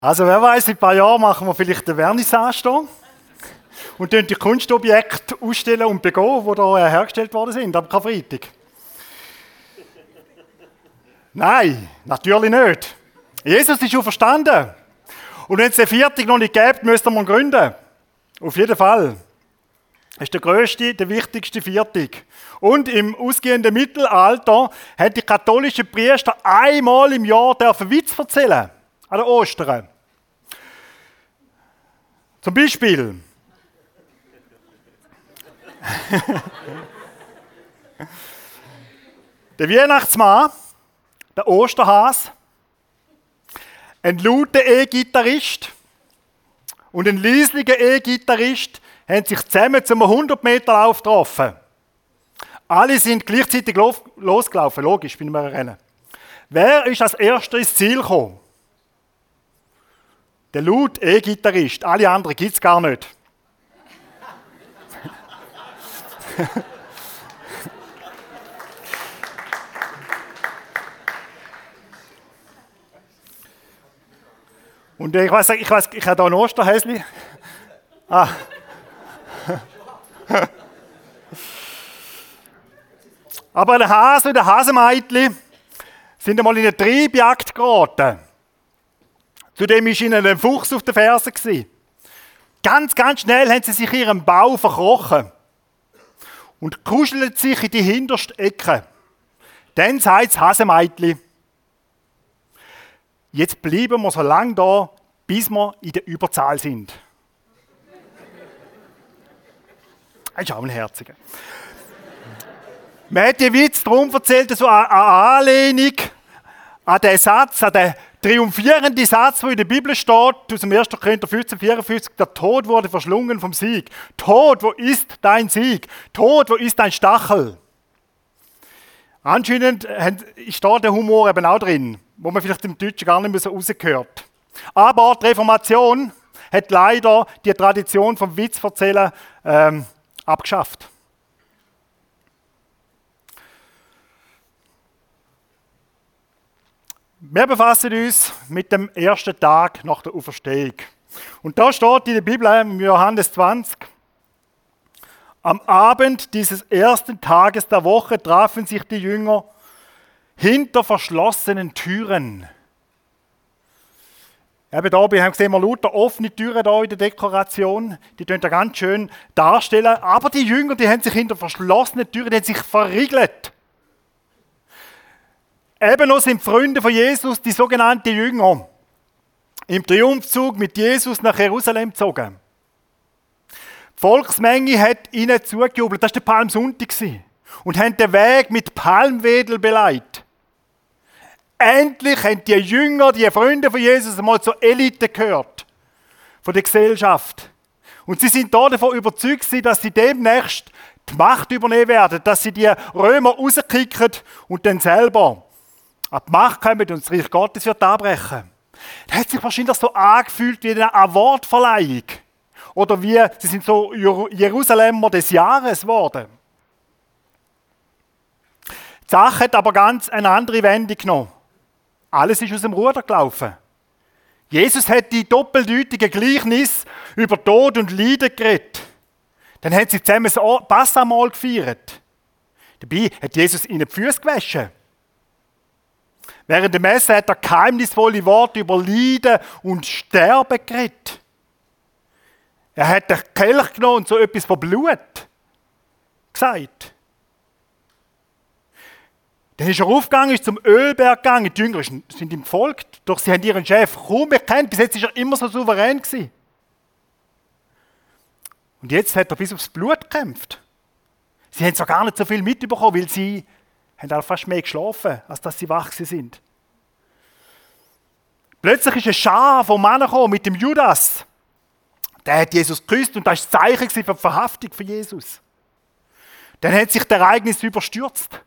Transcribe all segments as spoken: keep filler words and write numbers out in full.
Also wer weiß, in ein paar Jahren machen wir vielleicht eine Vernissage hier und die Kunstobjekte ausstellen und begehen, die hier hergestellt worden sind, am Karfreitag. Nein, natürlich nicht. Jesus ist schon verstanden. Und wenn es den Viertag noch nicht gibt, müssten wir ihn gründen. Auf jeden Fall. Das ist der grösste, der wichtigste Viertag. Und im ausgehenden Mittelalter haben die katholischen Priester einmal im Jahr dürfen Witz erzählen. An den Ostern. Zum Beispiel. Der Weihnachtsmann, der Osterhas, ein lauter E-Gitarrist und ein leislicher E-Gitarrist haben sich zusammen zum hundert Meter Lauf getroffen. Alle sind gleichzeitig losgelaufen, logisch, bin ich mir erinnern. Wer ist als erster ins Ziel gekommen? Der laute E-Gitarrist. Alle anderen gibt es gar nicht. Und ich weiß, ich weiß, ich habe hier ein Osterhäschen. Ah. Aber der Hase und der Hasemeitli sind einmal in eine Treibjagd geraten. Zudem war ihnen ein Fuchs auf den Fersen. Ganz, ganz schnell haben sie sich ihren Bau verkrochen und kuscheln sich in die hinterste Ecke. Dann sagt das Hasemeitli: Jetzt bleiben wir so lange da, bis wir in der Überzahl sind. Das ist auch ein Herziger. Man hat den Witz darum erzählt, so eine Anlehnung an den Satz, an den triumphierenden Satz, der in der Bibel steht, aus dem ersten Korinther fünfzehn vierundfünfzig, der Tod wurde verschlungen vom Sieg. Tod, wo ist dein Sieg? Tod, wo ist dein Stachel? Anscheinend ist da der Humor eben auch drin, wo man vielleicht im Deutschen gar nicht mehr so rausgehört. Aber die Reformation hat leider die Tradition vom Witzverzählen ähm, abgeschafft. Wir befassen uns mit dem ersten Tag nach der Auferstehung. Und da steht in der Bibel, im Johannes zwanzig, am Abend dieses ersten Tages der Woche trafen sich die Jünger hinter verschlossenen Türen. Eben da haben wir gesehen, wir lauter offene Türen da in der Dekoration, die können da ganz schön darstellen. Aber die Jünger, die haben sich hinter verschlossenen Türen, die haben sich verriegelt. Ebenso sind Freunde von Jesus, die sogenannten Jünger, im Triumphzug mit Jesus nach Jerusalem gezogen. Die Volksmenge hat ihnen zugejubelt, das war der Palmsonntag, und haben den Weg mit Palmwedel beleidigt. Endlich haben die Jünger, die Freunde von Jesus, einmal zur Elite gehört, von der Gesellschaft. Und sie sind davon überzeugt, dass sie demnächst die Macht übernehmen werden, dass sie die Römer rauskicken und dann selber an die Macht kommen und das Reich Gottes wird abbrechen. Das hat sich wahrscheinlich so angefühlt wie eine Awardverleihung. Oder wie, sie sind so Jerusalemer des Jahres geworden. Die Sache hat aber ganz eine andere Wendung genommen. Alles ist aus dem Ruder gelaufen. Jesus hat die doppeldeutige Gleichnis über Tod und Leiden geredet. Dann haben sie zusammen das Passamahl gefeiert. Dabei hat Jesus ihnen die Füße gewaschen. Während der Messe hat er geheimnisvolle Worte über Leiden und Sterben geredet. Er hat den Kelch genommen und so etwas von Blut gesagt. Dann ist er aufgegangen, ist zum Ölberg gegangen. Die Jünger sind ihm gefolgt, doch sie haben ihren Chef kaum erkannt. Bis jetzt war er immer so souverän gewesen. Und jetzt hat er bis aufs Blut gekämpft. Sie haben zwar gar nicht so viel mitbekommen, weil sie haben auch fast mehr geschlafen, als dass sie wach sind. Plötzlich ist eine Schar von Männern gekommen mit dem Judas. Der hat Jesus geküsst und das war das Zeichen für die Verhaftung von Jesus. Dann hat sich das Ereignis überstürzt.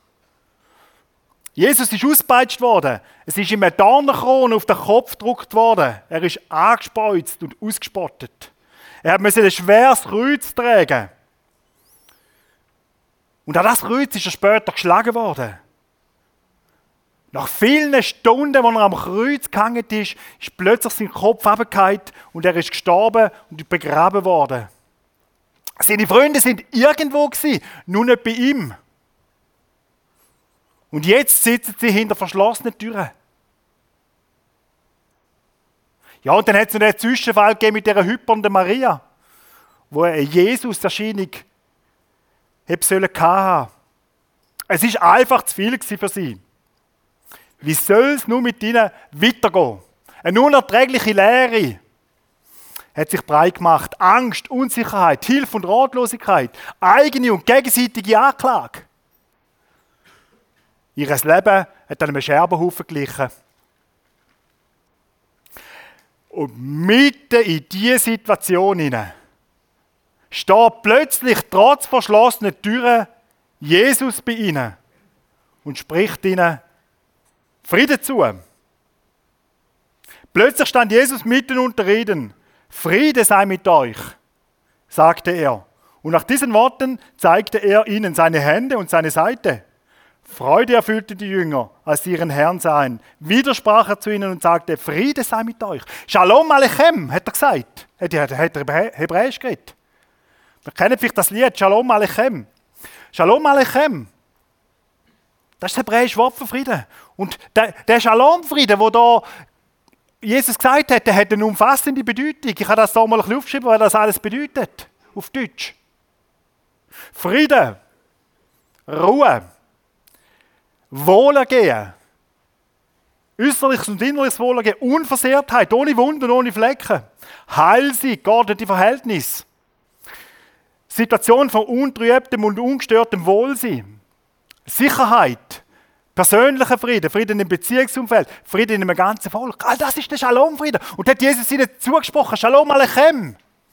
Jesus ist ausgepeitscht worden. Es ist ihm eine Dornenkrone auf den Kopf gedruckt worden. Er ist angespeuzt und ausgespottet. Er musste ein schweres Kreuz tragen. Und an das Kreuz ist er später geschlagen worden. Nach vielen Stunden, wo er am Kreuz gehangen ist, ist plötzlich sein Kopf runtergefallen und er ist gestorben und begraben worden. Seine Freunde sind irgendwo gewesen, nur nicht bei ihm. Und jetzt sitzen sie hinter verschlossenen Türen. Ja, und dann hat es noch den Zwischenfall gegeben mit dieser hypernden Maria, wo eine Jesus-Erscheinung haben sollen. Es war einfach zu viel für sie. Wie soll es nun mit ihnen weitergehen? Eine unerträgliche Leere hat sich breit gemacht. Angst, Unsicherheit, Hilfe und Ratlosigkeit, eigene und gegenseitige Anklage. Ihr Leben hat einem Scherbenhaufen geglichen. Und mitten in diese Situation hinein steht plötzlich trotz verschlossener Türen Jesus bei ihnen und spricht ihnen Frieden zu. Plötzlich stand Jesus mitten unter ihnen. Friede sei mit euch, sagte er. Und nach diesen Worten zeigte er ihnen seine Hände und seine Seite. Freude erfüllte die Jünger, als sie ihren Herrn sahen. Wieder sprach er zu ihnen und sagte, Friede sei mit euch. Shalom Alechem, hat er gesagt. Hat er, hat er Hebräisch geredet. Wir kennen vielleicht das Lied, Shalom Alechem. Shalom Alechem. Das ist das hebräische Wort für Frieden. Und der, der Shalom-Frieden, den da Jesus gesagt hat, der hat eine umfassende Bedeutung. Ich habe das da mal ein bisschen aufgeschrieben, was das alles bedeutet. Auf Deutsch. Frieden, Ruhe, Wohlergehen, äußerliches und innerliches Wohlergehen, Unversehrtheit, ohne Wunden, ohne Flecken, Heil sein, geordnete Verhältnisse, Situation von untrübtem und ungestörtem Wohlsein, Sicherheit, persönlicher Frieden, Frieden im Beziehungsumfeld, Frieden in einem ganzen Volk. All das ist der Shalom-Frieden. Und da hat Jesus ihnen zugesprochen, Shalom Alechem.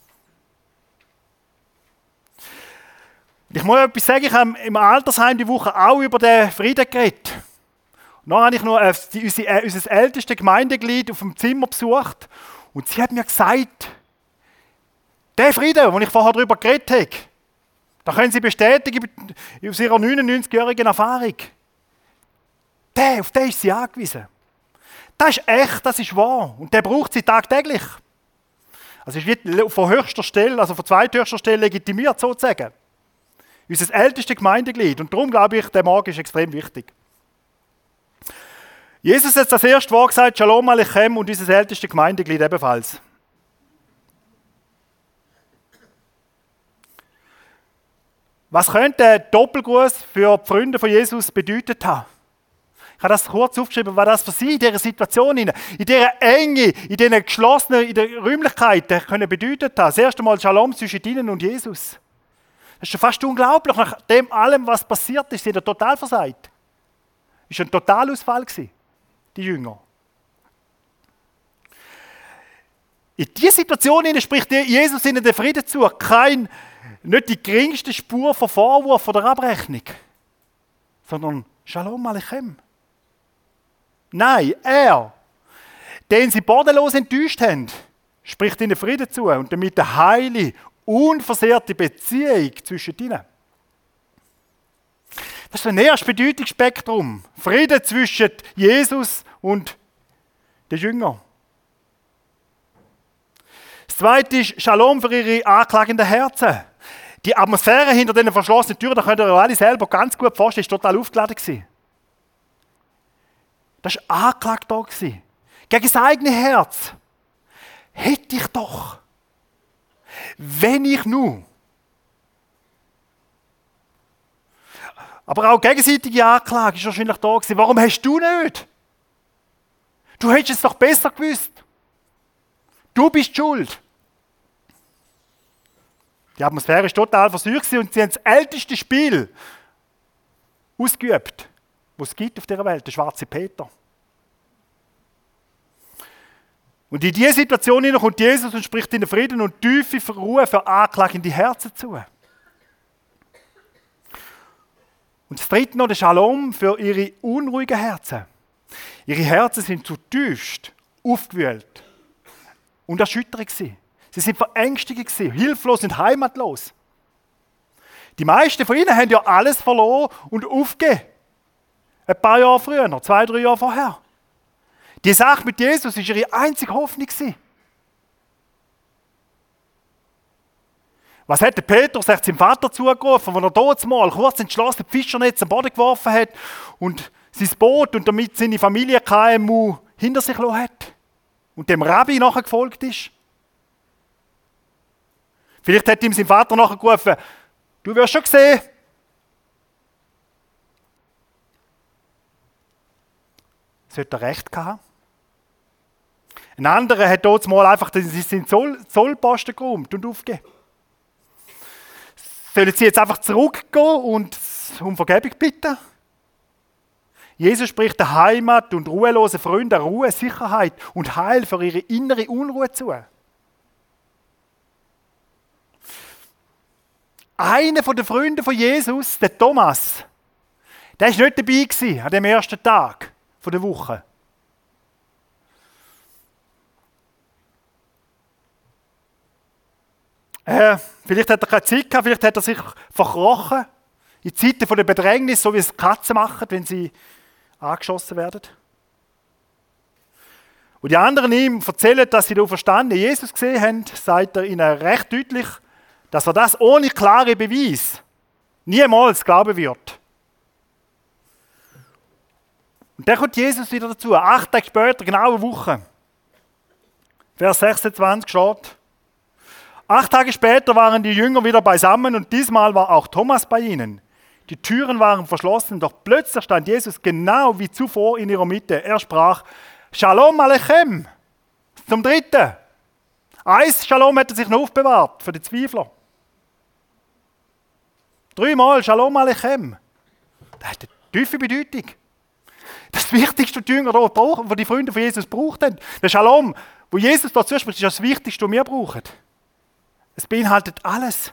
Ich muss etwas sagen, ich habe im Altersheim die Woche auch über den Frieden geredet. Und dann habe ich noch die, unsere, unser ältestes Gemeindeglied auf dem Zimmer besucht und sie hat mir gesagt, der Frieden, den ich vorher darüber geredet habe, da können Sie bestätigen aus Ihrer neunundneunzigjährigen Erfahrung. Der, auf den ist sie angewiesen. Das ist echt, das ist wahr. Und der braucht sie tagtäglich. Also es wird von höchster Stelle, also von zweithöchster Stelle legitimiert sozusagen. Unser ältestes Gemeindeglied. Und darum glaube ich, der Morgen ist extrem wichtig. Jesus hat das erste Wort gesagt, Shalom Alechem, und unser ältestes Gemeindeglied ebenfalls. Was könnte der Doppelgruß für die Freunde von Jesus bedeutet haben? Ich habe das kurz aufgeschrieben, was das für sie in dieser Situation, in dieser Enge, in diesen geschlossenen in der Räumlichkeiten können bedeutet haben. Das erste Mal Shalom zwischen ihnen und Jesus. Das ist schon fast unglaublich, nach dem allem, was passiert ist, sie sind total versagt. Es war ein Totalausfall, die Jünger. In dieser Situation spricht Jesus ihnen den Frieden zu. Kein, nicht die geringste Spur von Vorwurf oder Abrechnung, sondern Shalom Alechem. Nein, er, den sie bodenlos enttäuscht haben, spricht ihnen Frieden zu und damit eine heile, unversehrte Beziehung zwischen ihnen. Das ist ein erstes Bedeutungsspektrum. Frieden zwischen Jesus und den Jüngern. Das zweite ist Shalom für ihre anklagenden Herzen. Die Atmosphäre hinter diesen verschlossenen Türen, da könnt ihr euch alle selber ganz gut vorstellen, ist total aufgeladen gewesen. Das war Anklage da. Gegen das eigene Herz. Hätte ich doch. Wenn ich nur. Aber auch gegenseitige Anklage ist wahrscheinlich da gewesen. Warum hast du nicht? Du hättest es doch besser gewusst. Du bist schuld. Die Atmosphäre war total verseucht und sie haben das älteste Spiel ausgeübt, was es gibt auf dieser Welt, der schwarze Peter. Und in diese Situation kommt Jesus und spricht ihnen Frieden und tiefe Ruhe für anklagende Herzen zu. Und das dritte noch, der Shalom für ihre unruhigen Herzen. Ihre Herzen sind zutiefst aufgewühlt und erschüttert gewesen. Sie sind verängstigt gewesen, hilflos und heimatlos. Die meisten von ihnen haben ja alles verloren und aufgegeben. Ein paar Jahre früher, noch zwei, drei Jahre vorher. Die Sache mit Jesus war ihre einzige Hoffnung. Was hat der Petrus echt seinem Vater zugerufen, als er dort mal kurz entschlossen die Fischernetz am Boden geworfen hat und sein Boot und damit seine Familie K M U hinter sich gelassen hat und dem Rabbi nachher gefolgt ist? Vielleicht hat ihm sein Vater nachher gerufen, du wirst schon sehen. Sollte er recht gehabt? Ein anderer hat dort mal einfach seinen Zoll, Zollposten geräumt und aufgegeben. Sollen sie jetzt einfach zurückgehen und um Vergebung bitten? Jesus spricht der Heimat und ruhelosen Freunden Ruhe, Sicherheit und Heil für ihre innere Unruhe zu. Einer der Freunde von Jesus, der Thomas, der war nicht dabei gewesen an dem ersten Tag der Woche. Äh, vielleicht hat er keine Zeit gehabt, vielleicht hat er sich verkrochen in Zeiten der Bedrängnis, so wie es Katzen machen, wenn sie angeschossen werden. Und die anderen ihm erzählen, dass sie den auferstandenen Jesus gesehen haben, sagt er ihnen recht deutlich, dass er das ohne klare Beweis niemals glauben wird. Und dann kommt Jesus wieder dazu, acht Tage später, genau eine Woche. Vers sechsundzwanzig steht, acht Tage später waren die Jünger wieder beisammen und diesmal war auch Thomas bei ihnen. Die Türen waren verschlossen, doch plötzlich stand Jesus genau wie zuvor in ihrer Mitte. Er sprach, Shalom Alechem, zum Dritten. Eins Shalom hat er sich noch aufbewahrt für die Zweifler. Dreimal Shalom Alechem. Das hat eine tiefe Bedeutung. Das Wichtigste, was die Jünger hier brauchen, was die Freunde von Jesus braucht haben. Der Shalom, wo Jesus da zuspricht, ist das Wichtigste, was wir brauchen. Es beinhaltet alles.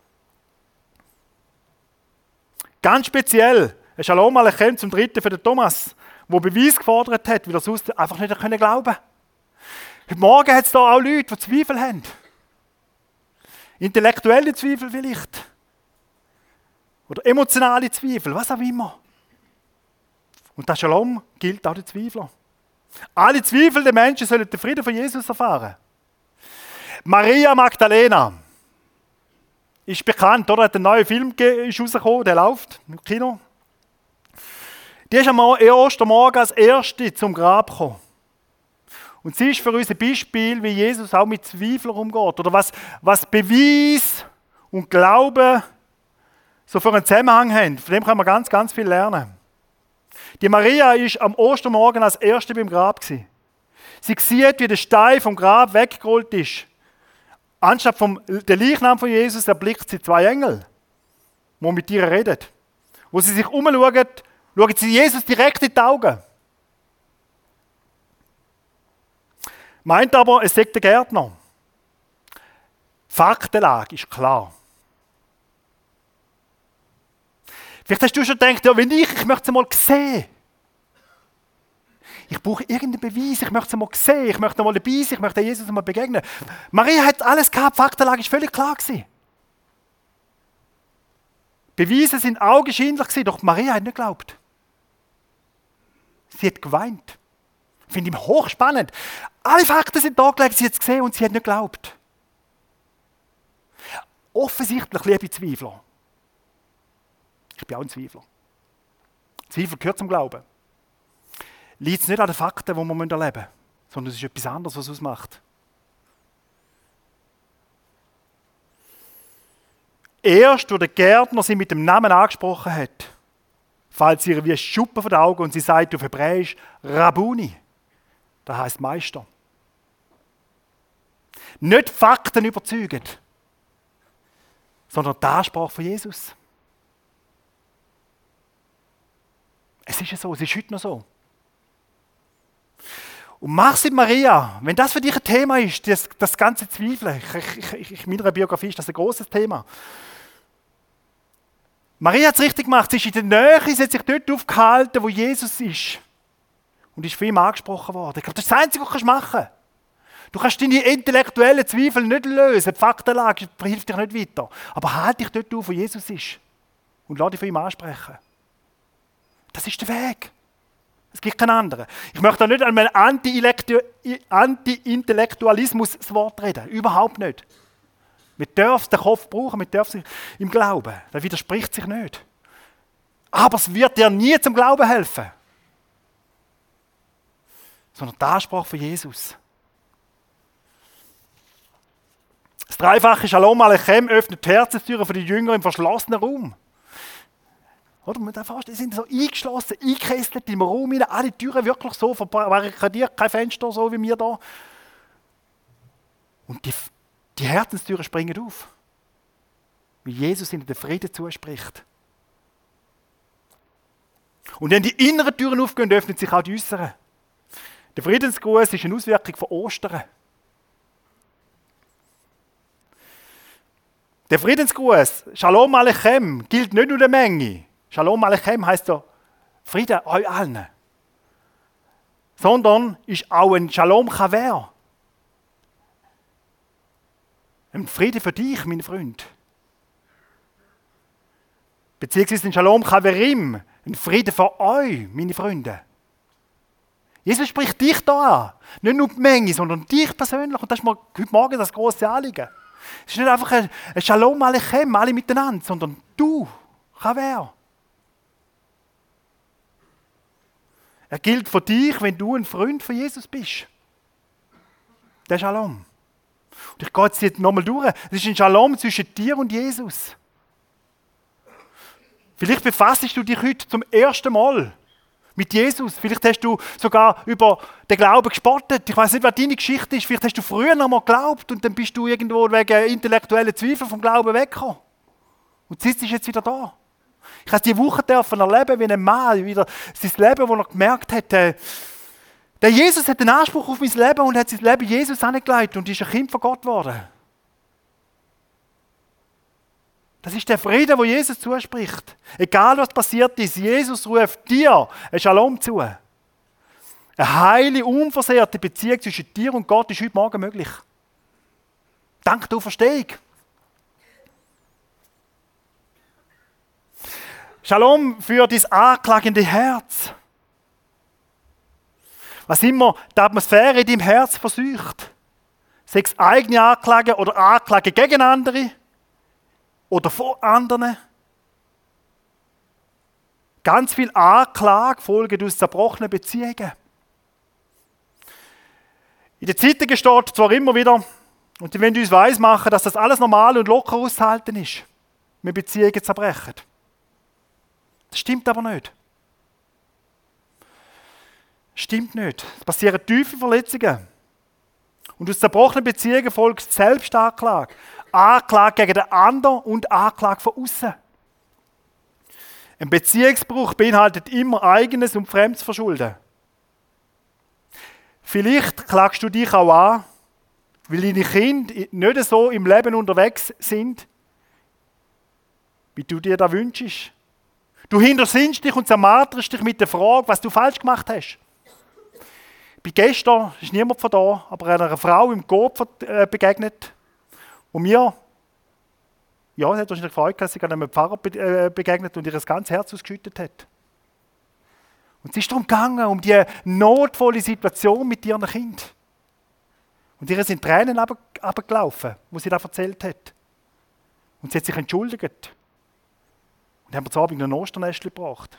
Ganz speziell, ein Shalom Alechem zum Dritten für den Thomas, der Beweis gefordert hat, weil er sonst einfach nicht glauben konnte. Heute Morgen hat es da auch Leute, die Zweifel haben. Intellektuelle Zweifel vielleicht. Oder emotionale Zweifel, was auch immer. Und das Shalom gilt auch den Zweiflern. Alle zweifelnden Menschen sollen den Frieden von Jesus erfahren. Maria Magdalena ist bekannt, oder? Hat einen neuen Film ist rausgekommen, der läuft im Kino. Die ist am Ostermorgen als Erste zum Grab gekommen. Und sie ist für uns ein Beispiel, wie Jesus auch mit Zweiflern umgeht. Oder was, was Beweis und Glaube so für einen Zusammenhang haben. Von dem kann man ganz, ganz viel lernen. Die Maria ist am Ostermorgen als Erste beim Grab gewesen. Sie sieht, wie der Stein vom Grab weggerollt ist. Anstatt vom der Leichnam von Jesus erblickt sie zwei Engel, die mit ihr reden. Wo sie sich umschauen, schauen sie Jesus direkt in die Augen. Meint aber, es sagt der Gärtner. Die Faktenlage ist klar. Vielleicht hast du schon gedacht, ja, wenn ich, ich möchte es mal sehen. Ich brauche irgendeinen Beweis, ich möchte es mal sehen, ich möchte mal dabei sein, ich möchte Jesus mal begegnen. Maria hat alles gehabt, die Faktenlage ist völlig klar gewesen. Beweise sind augenscheinlich gewesen, doch Maria hat nicht geglaubt. Sie hat geweint. Ich finde ihn hochspannend. Alle Fakten sind da gelegt, sie hat es gesehen und sie hat nicht geglaubt. Offensichtlich, liebe Zweifler. Ich bin auch ein Zweifler. Zweifel gehört zum Glauben. Liegt es nicht an den Fakten, die wir erleben müssen, sondern es ist etwas anderes, was es ausmacht. Erst, als der Gärtner sie mit dem Namen angesprochen hat, fällt sie ihr wie ein Schuppen von den Augen und sie sagt auf Hebräisch Rabuni. Das heisst Meister. Nicht Fakten überzeugen, sondern die Ansprache von Jesus. Es ist ja so, es ist heute noch so. Und mach's mit Maria, wenn das für dich ein Thema ist, das, das ganze Zweifeln, ich, ich, ich, in meiner Biografie ist das ein grosses Thema. Maria hat es richtig gemacht, sie ist in der Nähe, sie hat sich dort aufgehalten, wo Jesus ist. Und ist von ihm angesprochen worden. Ich glaube, das ist das Einzige, was du machen kannst. Du kannst deine intellektuellen Zweifel nicht lösen, die Faktenlage hilft dir nicht weiter. Aber halt dich dort auf, wo Jesus ist. Und lass dich von ihm ansprechen. Das ist der Weg. Es gibt keinen anderen. Ich möchte da nicht an meinen Anti-Intellektualismus das Wort reden. Überhaupt nicht. Wir dürfen den Kopf brauchen, wir dürfen im Glauben. Das widerspricht sich nicht. Aber es wird dir nie zum Glauben helfen. Sondern der Anspruch von Jesus. Das dreifache Shalom Alechem öffnet die Herzenstüren für die Jünger im verschlossenen Raum. Oder? Man darf fast, die sind so eingeschlossen, eingekesselt im Raum, rein, alle Türen wirklich so verbarrikadiert, kein Fenster, so wie wir da. Und die, die Herzenstüren springen auf. Wie Jesus ihnen den Frieden zuspricht. Und wenn die inneren Türen aufgehen, öffnen sich auch die äußeren. Der Friedensgruß ist eine Auswirkung von Ostern. Der Friedensgruß, Shalom Alechem, gilt nicht nur der Menge. Shalom Alechem heisst ja Frieden euch allen. Sondern ist auch ein Shalom Chaver. Ein Friede für dich, mein Freund. Beziehungsweise ein Shalom Chaverim, ein Friede für euch, meine Freunde. Jesus spricht dich da an. Nicht nur die Menge, sondern dich persönlich. Und das ist mir heute Morgen das grosse Anliegen. Es ist nicht einfach ein, ein Shalom Alechem, alle miteinander, sondern du, Chaver. Er gilt für dich, wenn du ein Freund von Jesus bist. Der Shalom. Und ich gehe jetzt nochmal durch. Es ist ein Shalom zwischen dir und Jesus. Vielleicht befasst du dich heute zum ersten Mal mit Jesus. Vielleicht hast du sogar über den Glauben gespottet. Ich weiß nicht, was deine Geschichte ist. Vielleicht hast du früher noch mal geglaubt und dann bist du irgendwo wegen intellektuellen Zweifeln vom Glauben weggekommen. Und sitzt jetzt wieder da. Ich habe diese Woche dürfen erleben, wie ein Mann wieder sein Leben, wo er gemerkt hat, äh, der Jesus hat einen Anspruch auf mein Leben und hat sein Leben Jesus angelegt und ist ein Kind von Gott geworden. Das ist der Friede, wo Jesus zuspricht. Egal was passiert ist, Jesus ruft dir ein Shalom zu. Eine heile, unversehrte Beziehung zwischen dir und Gott ist heute Morgen möglich. Dank der Auferstehung. Shalom für dein anklagende Herz. Was immer die Atmosphäre in deinem Herz versucht. Sei es eigene Anklage oder Anklage gegen andere. Oder von anderen. Ganz viel Anklage folgen aus zerbrochenen Beziehungen. In den Zeitungen steht zwar immer wieder, und die wollen uns weismachen, dass das alles normal und locker auszuhalten ist, wenn Beziehungen zerbrechen. Das stimmt aber nicht. Stimmt nicht. Es passieren tiefe Verletzungen. Und aus zerbrochenen Beziehungen folgt Selbstanklage. Anklage gegen den anderen und Anklage von außen. Ein Beziehungsbruch beinhaltet immer eigenes und fremdes Verschulden. Vielleicht klagst du dich auch an, weil deine Kinder nicht so im Leben unterwegs sind, wie du dir das wünschst. Du hintersinnst dich und zermarterst dich mit der Frage, was du falsch gemacht hast. Ich bin gestern, ist niemand von da, aber einer Frau im Coop begegnet, wo mir, ja, sie hat wahrscheinlich gefreut, dass sie einem Pfarrer begegnet und ihr das ganze Herz ausgeschüttet hat. Und es ist darum gegangen, um die notvolle Situation mit ihren Kind. Und ihr sind Tränen runtergelaufen, wo sie das erzählt hat. Und sie hat sich entschuldigt. Und haben wir zu Abend ein Osternestchen gebracht.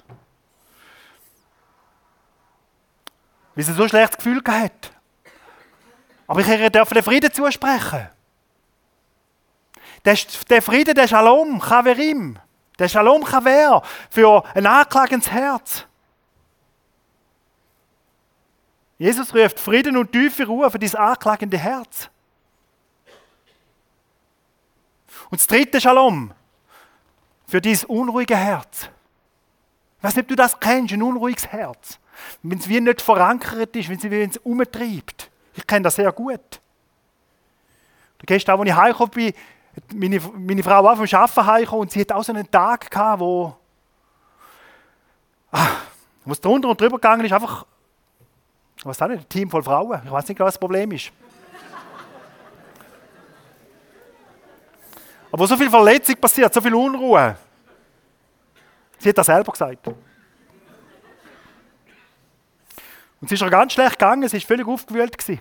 Weil sie so ein schlechtes Gefühl hatte. Aber ich durfte den Frieden zusprechen. Der Frieden, der Shalom, Chaverim, der Shalom Chaver für ein anklagendes Herz. Jesus ruft Frieden und tiefe Ruhe für dein anklagende Herz. Und das dritte Shalom für dein unruhige Herz. Ich weiß nicht, ob du das kennst, ein unruhiges Herz. Wenn es wie nicht verankert ist, wenn es umtreibt. Ich kenne das sehr gut. Du gehst da, wo ich heimgekommen bin, meine, meine Frau war vom Arbeiten heimgekommen und sie hat auch so einen Tag gehabt, wo, ah, wo es drunter und drüber gegangen ist, einfach, ich weiß auch nicht, ein Team voll Frauen. Ich weiß nicht, was das Problem ist. Aber so viel Verletzung passiert, so viel Unruhe. Sie hat das selber gesagt. Und es ist ihr ganz schlecht gegangen, sie war völlig aufgewühlt gewesen.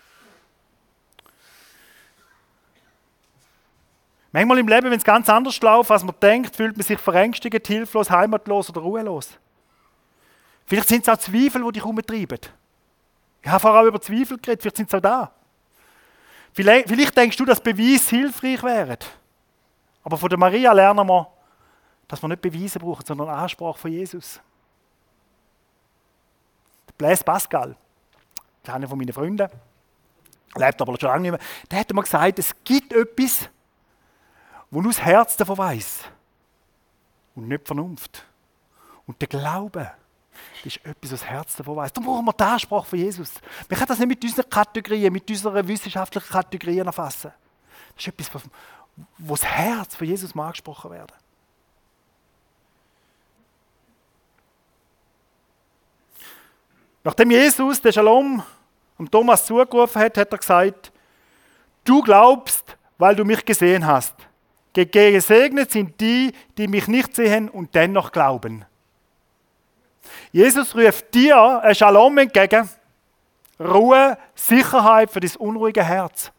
Manchmal im Leben, wenn es ganz anders läuft, als man denkt, fühlt man sich verängstigt, hilflos, heimatlos oder ruhelos. Vielleicht sind es auch Zweifel, die dich umtreiben. Ich habe vorher auch über Zweifel geredet, vielleicht sind es auch da. Vielleicht, vielleicht denkst du, dass Beweise hilfreich wären. Aber von der Maria lernen wir, dass wir nicht Beweise brauchen, sondern Ansprache von Jesus. Der Blaise Pascal, einer von meinen Freunden, lebt aber schon lange nicht mehr, der hat mir gesagt, es gibt etwas, wo nur das Herz davon weiss und nicht die Vernunft. Und der Glaube, das ist etwas, was das Herz davon weiss. Darum brauchen wir die Ansprache von Jesus. Wir können das nicht mit unseren Kategorien, mit unseren wissenschaftlichen Kategorien erfassen. Das ist etwas, wo das Herz von Jesus mal angesprochen werden. Nachdem Jesus den Shalom am Thomas zugerufen hat, hat er gesagt, du glaubst, weil du mich gesehen hast. Gesegnet sind die, die mich nicht sehen und dennoch glauben. Jesus ruft dir ein Shalom entgegen, Ruhe, Sicherheit für dein unruhige Herz.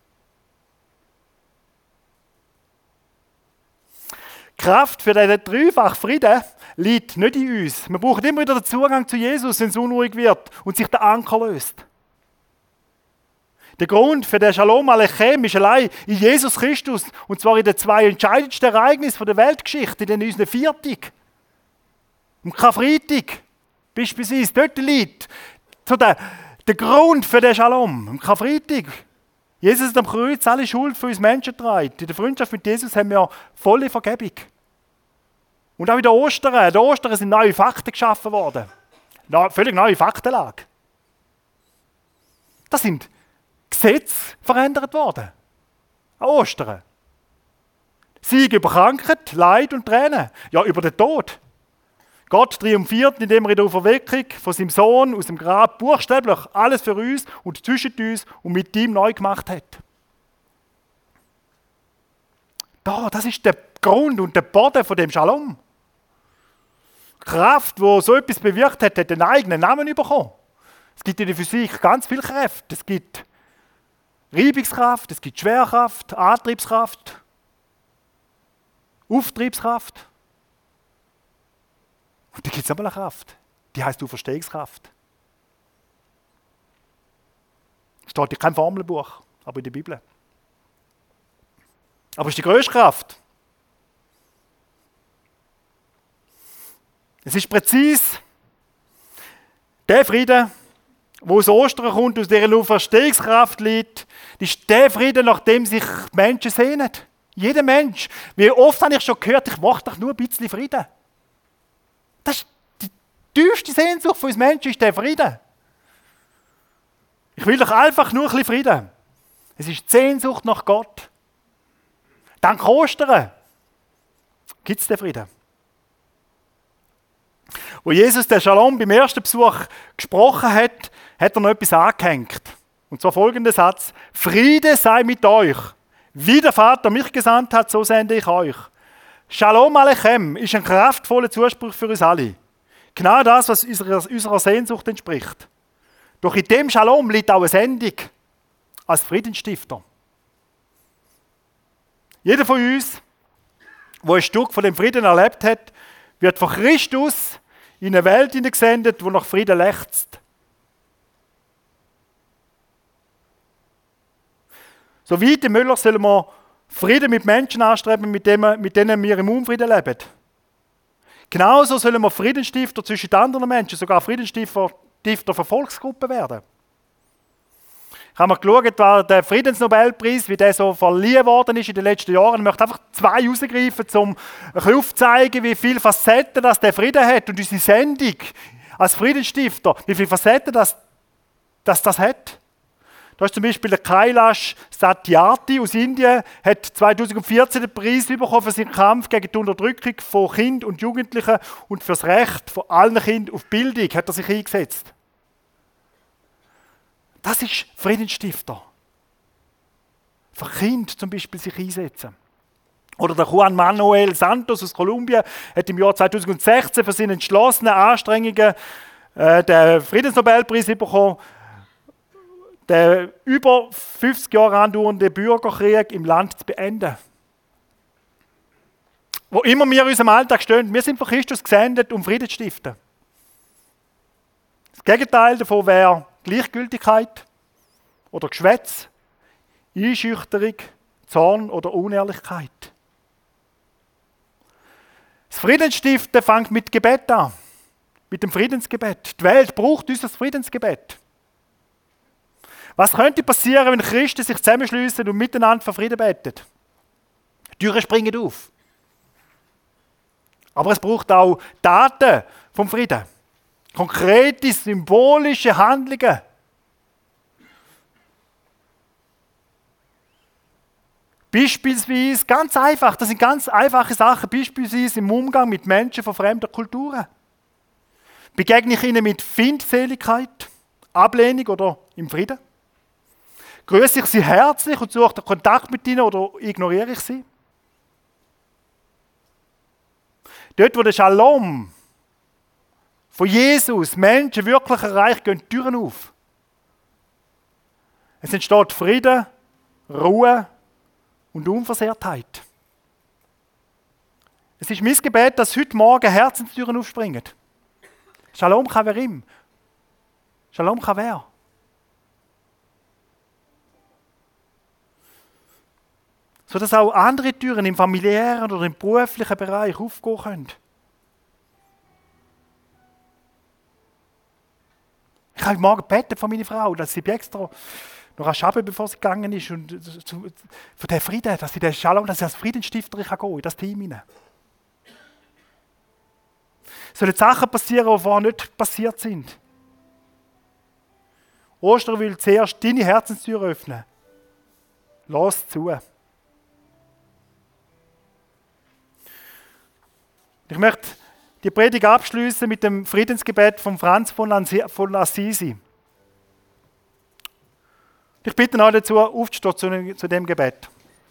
Die Kraft für diesen dreifachen Frieden liegt nicht in uns. Wir brauchen immer wieder den Zugang zu Jesus, wenn es unruhig wird und sich der Anker löst. Der Grund für den Shalom Alechem ist allein in Jesus Christus, und zwar in den zwei entscheidendsten Ereignissen der Weltgeschichte, in unseren Viertag. Am Karfreitag beispielsweise, dort liegt so der, der Grund für den Shalom. Am Karfreitag. Jesus hat am Kreuz alle Schuld für uns Menschen getragen. In der Freundschaft mit Jesus haben wir volle Vergebung. Und auch in der Ostern. In der Ostern sind neue Fakten geschaffen worden. Eine völlig neue Faktenlage. Das sind Gesetze verändert worden. An Ostern. Sieg über Krankheit, Leid und Tränen. Ja, über den Tod. Gott triumphiert, indem er in der Auferweckung von seinem Sohn aus dem Grab buchstäblich alles für uns und zwischen uns und mit ihm neu gemacht hat. Da, das ist der Grund und der Boden von dem Shalom. Die Kraft, die so etwas bewirkt hat, hat einen eigenen Namen bekommen. Es gibt in der Physik ganz viel Kräfte. Es gibt Reibungskraft, es gibt Schwerkraft, Antriebskraft, Auftriebskraft. Und da gibt es aber eine Kraft, die heißt Auferstehungskraft. Steht in keinem Formelbuch, aber in der Bibel. Aber es ist die grösste Kraft. Es ist präzise der Frieden, wo aus Ostern kommt, aus dieser Auferstehungskraft liegt, ist der Frieden, nach dem sich Menschen sehnen. Jeder Mensch. Wie oft habe ich schon gehört, ich mache doch nur ein bisschen Frieden. Das ist die tiefste Sehnsucht von uns Menschen, ist der Frieden. Ich will doch einfach nur ein bisschen Frieden. Es ist die Sehnsucht nach Gott. Dank Ostern gibt es den Frieden. Wo Jesus den Shalom beim ersten Besuch gesprochen hat, hat er noch etwas angehängt. Und zwar folgender Satz: Friede sei mit euch. Wie der Vater mich gesandt hat, so sende ich euch. Shalom Alechem ist ein kraftvoller Zuspruch für uns alle. Genau das, was unserer, unserer Sehnsucht entspricht. Doch in dem Shalom liegt auch eine Sendung als Friedensstifter. Jeder von uns, der ein Stück von dem Frieden erlebt hat, wird von Christus in eine Welt hineingesendet, die nach Frieden lechzt. So wie die Müller sollen wir Frieden mit Menschen anstreben, mit denen, mit denen wir im Unfrieden leben. Genauso sollen wir Friedensstifter zwischen den anderen Menschen, sogar Friedensstifter Stifter für Volksgruppen werden. Ich habe mal geschaut, war der Friedensnobelpreis, wie der so verliehen worden ist in den letzten Jahren. Ich möchte einfach zwei herausgreifen, um ein bisschen aufzuzeigen, wie viele Facetten das der Frieden hat und unsere Sendung als Friedensstifter, wie viele Facetten das, das, das hat. Da ist zum Beispiel der Kailash Satyarthi aus Indien, hat zweitausendvierzehn den Preis bekommen für seinen Kampf gegen die Unterdrückung von Kindern und Jugendlichen und für das Recht von allen Kindern auf Bildung hat er sich eingesetzt. Das ist Friedensstifter. Für Kinder zum Beispiel sich einsetzen. Oder der Juan Manuel Santos aus Kolumbien hat im Jahr zweitausendsechzehn für seine entschlossenen Anstrengungen äh, den Friedensnobelpreis bekommen, den über fünfzig Jahre andauernden Bürgerkrieg im Land zu beenden. Wo immer wir in unserem Alltag stehen, wir sind von Christus gesendet, um Frieden zu stiften. Das Gegenteil davon wäre Gleichgültigkeit oder Geschwätz, Einschüchterung, Zorn oder Unehrlichkeit. Das Friedensstiften fängt mit Gebet an, mit dem Friedensgebet. Die Welt braucht unser Friedensgebet. Was könnte passieren, wenn Christen sich zusammenschliessen und miteinander für Frieden beten? Die Türen springen auf. Aber es braucht auch Taten vom Frieden. Konkrete, symbolische Handlungen. Beispielsweise, ganz einfach, das sind ganz einfache Sachen, beispielsweise im Umgang mit Menschen von fremder Kulturen. Begegne ich ihnen mit Feindseligkeit, Ablehnung oder im Frieden? Grüße ich sie herzlich und suche den Kontakt mit ihnen oder ignoriere ich sie? Dort, wo der Shalom von Jesus Menschen wirklich erreicht, gehen die Türen auf. Es entsteht Frieden, Ruhe und Unversehrtheit. Es ist mein Gebet, dass heute Morgen Herzenstüren aufspringen. Shalom Chaverim. Shalom Chaver. Sodass auch andere Türen im familiären oder im beruflichen Bereich aufgehen können. Ich habe morgen gebeten von meiner Frau, dass sie extra noch arbeiten, bevor sie gegangen ist, und für den Frieden, dass sie den Shalom, dass sie als Friedensstifter gehen kann, in das Team hinein. Es sollen Sachen passieren, die vorher nicht passiert sind. Ostern will zuerst deine Herzenstür öffnen. Lass zu. Ich möchte die Predigt abschließen mit dem Friedensgebet von Franz von Assisi. Ich bitte euch dazu, aufzustehen zu dem Gebet.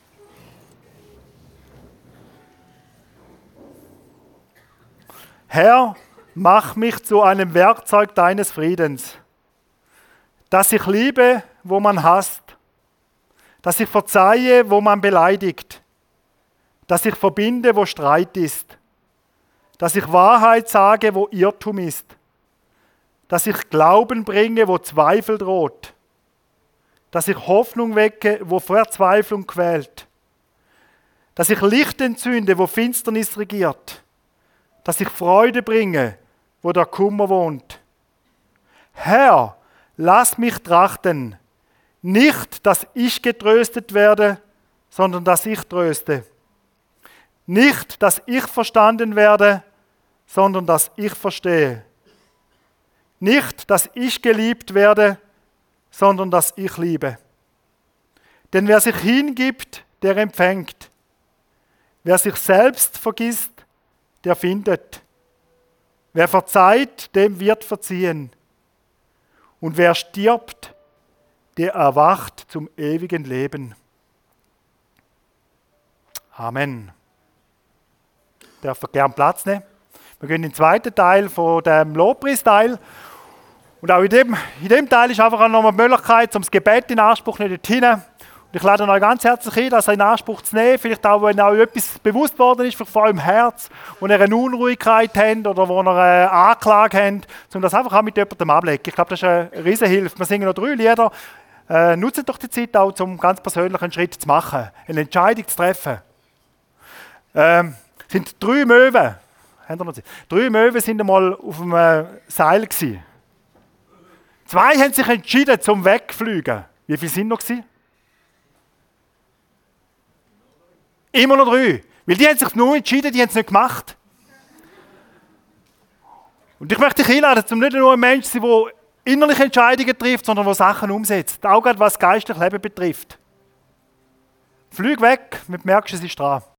Herr, mach mich zu einem Werkzeug deines Friedens, dass ich liebe, wo man hasst, dass ich verzeihe, wo man beleidigt, dass ich verbinde, wo Streit ist, dass ich Wahrheit sage, wo Irrtum ist, dass ich Glauben bringe, wo Zweifel droht, dass ich Hoffnung wecke, wo Verzweiflung quält, dass ich Licht entzünde, wo Finsternis regiert, dass ich Freude bringe, wo der Kummer wohnt. Herr, lass mich trachten, nicht, dass ich getröstet werde, sondern dass ich tröste. Nicht, dass ich verstanden werde, sondern dass ich verstehe. Nicht, dass ich geliebt werde, sondern dass ich liebe. Denn wer sich hingibt, der empfängt. Wer sich selbst vergisst, der findet. Wer verzeiht, dem wird verziehen. Und wer stirbt, der erwacht zum ewigen Leben. Amen. Darf ihr gerne Platz nehmen? Wir gehen in den zweiten Teil von dem Lobpreisteil. Und auch in dem, in dem Teil ist einfach noch eine Möglichkeit, um das Gebet in Anspruch zu nehmen. Und ich lade euch ganz herzlich ein, das in Anspruch zu nehmen. Vielleicht auch, wenn euch etwas bewusst worden ist, vor eurem Herz, wo ihr eine Unruhigkeit habt oder wo ihr eine Anklage habt, um das einfach auch mit jemandem abzulegen. Ich glaube, das ist eine riesen Hilfe. Wir singen noch drei Lieder. Äh, nutzt doch die Zeit auch, um ganz persönlich einen Schritt zu machen, eine Entscheidung zu treffen. Ähm, es sind drei Möwen. Habt ihr noch Zeit? Drei Möwen sind einmal auf einem äh, Seil gewesen. Zwei haben sich entschieden zum Wegfliegen. Wie viele sind noch gewesen? Immer noch drei. Weil die haben sich nur entschieden, die haben es nicht gemacht. Und ich möchte dich einladen, um nicht nur ein Mensch zu sein, der innerliche Entscheidungen trifft, sondern der Sachen umsetzt. Auch gerade was geistliches Leben betrifft. Flieg weg, wenn du merkst, es ist dran.